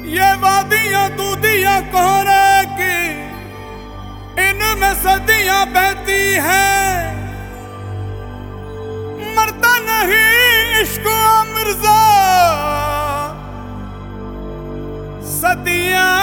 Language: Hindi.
ये वादियां दूधियां कोहरे की, इनमें सदियां बहती हैं। मरता नहीं इश्क मिर्जा, सदियां